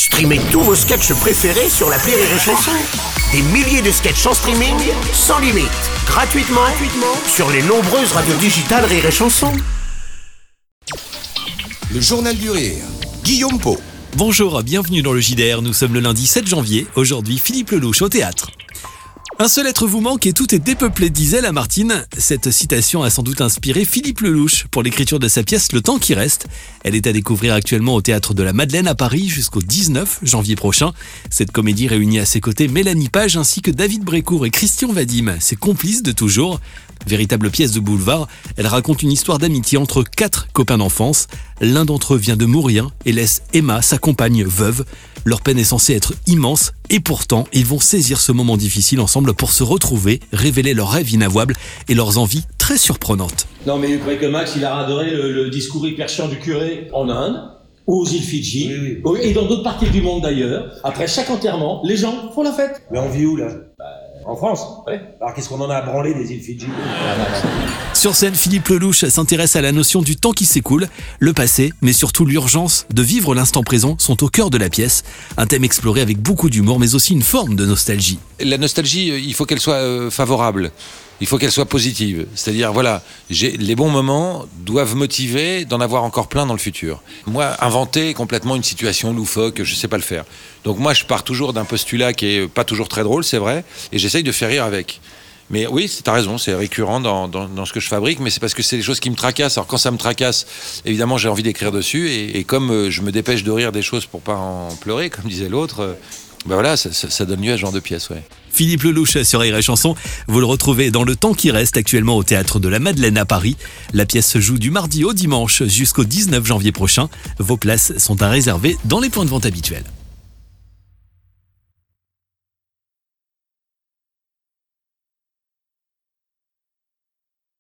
Streamez tous vos sketchs préférés sur l'appli Rire et Chanson. Des milliers de sketchs en streaming, sans limite, gratuitement sur les nombreuses radios digitales Rire et Chanson. Le Journal du Rire, Guillaume Pau. Bonjour, bienvenue dans le JDR, nous sommes le lundi 7 janvier, aujourd'hui Philippe Lelouch au théâtre. Un seul être vous manque et tout est dépeuplé, disait Lamartine. Cette citation a sans doute inspiré Philippe Lelouch pour l'écriture de sa pièce Le temps qui reste. Elle est à découvrir actuellement au Théâtre de la Madeleine à Paris jusqu'au 19 janvier prochain. Cette comédie réunit à ses côtés Mélanie Page ainsi que David Brécourt et Christian Vadim, ses complices de toujours. Véritable pièce de boulevard, elle raconte une histoire d'amitié entre 4 copains d'enfance. L'un d'entre eux vient de mourir et laisse Emma, sa compagne, veuve. Leur peine est censée être immense et pourtant, ils vont saisir ce moment difficile ensemble pour se retrouver, révéler leurs rêves inavouables et leurs envies très surprenantes. Non mais vous croyez que Max, il a adoré le discours hyper chiant du curé en Inde, aux îles Fidji, oui. Et dans d'autres parties du monde d'ailleurs. Après chaque enterrement, les gens font la fête. Mais on vit où là? En France. Ouais. Alors qu'est-ce qu'on en a à branler des îles Fidji? Sur scène, Philippe Lelouch s'intéresse à la notion du temps qui s'écoule. Le passé, mais surtout l'urgence de vivre l'instant présent sont au cœur de la pièce. Un thème exploré avec beaucoup d'humour, mais aussi une forme de nostalgie. La nostalgie, il faut qu'elle soit favorable. Il faut qu'elle soit positive. C'est-à-dire, voilà, les bons moments doivent motiver d'en avoir encore plein dans le futur. Moi, inventer complètement une situation loufoque, je sais pas le faire. Donc moi, je pars toujours d'un postulat qui est pas toujours très drôle, c'est vrai, et j'essaye de faire rire avec. Mais oui, t'as raison, c'est récurrent dans ce que je fabrique, mais c'est parce que c'est des choses qui me tracassent. Alors quand ça me tracasse, évidemment, j'ai envie d'écrire dessus, et comme je me dépêche de rire des choses pour pas en pleurer, comme disait l'autre, ben voilà, ça donne lieu à ce genre de pièce, ouais. Philippe Lelouch sur Rire et Chanson, vous le retrouvez dans Le temps qui reste actuellement au Théâtre de la Madeleine à Paris. La pièce se joue du mardi au dimanche jusqu'au 19 janvier prochain. Vos places sont à réserver dans les points de vente habituels.